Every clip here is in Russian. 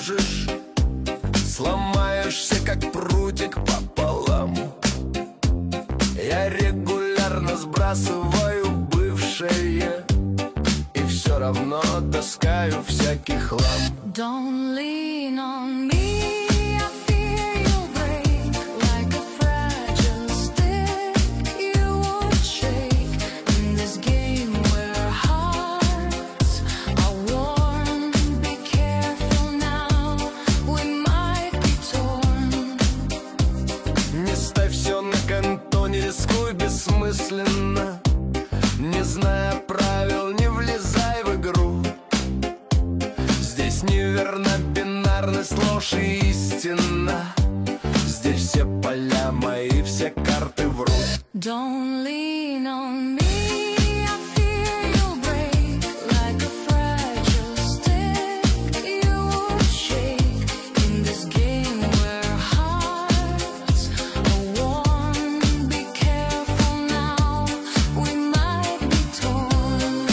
можешь, сломаешься, как прутик пополам. Я регулярно сбрасываю бывшее и все равно таскаю всякий хлам. Don't lean on me, I fear you'll break like a fragile stick. You would shake in this game where hearts are worn. Be careful now, we might be torn. Не ставь все на конто, не рискуй бессмысленно. Не зная правил, не влезай в игру. Здесь неверна бинарность, ложь и истина. Здесь все поля мои, все карты врут. Don't lean on me, I fear you'll break like a fragile stick. You would shake in this game where hearts are worn. Be careful now, we might be torn.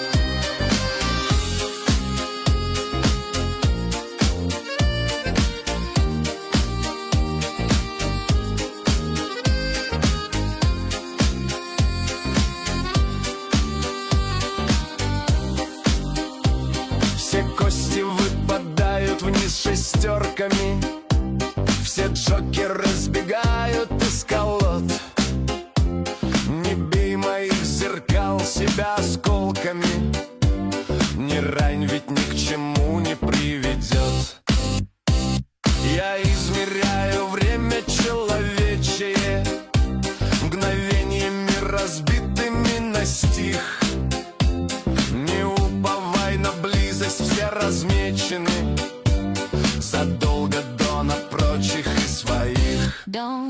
Все кости выпадают вниз шестерками. Все джокеры сбегают из колод. Не бей моих зеркал себя осколками. Не рань, ведь ни к чему не приведет. Я измеряю время человечее мгновениями, разбитыми на стих. Не уповай на близость, все размечены задолго до на прочих и своих. Don't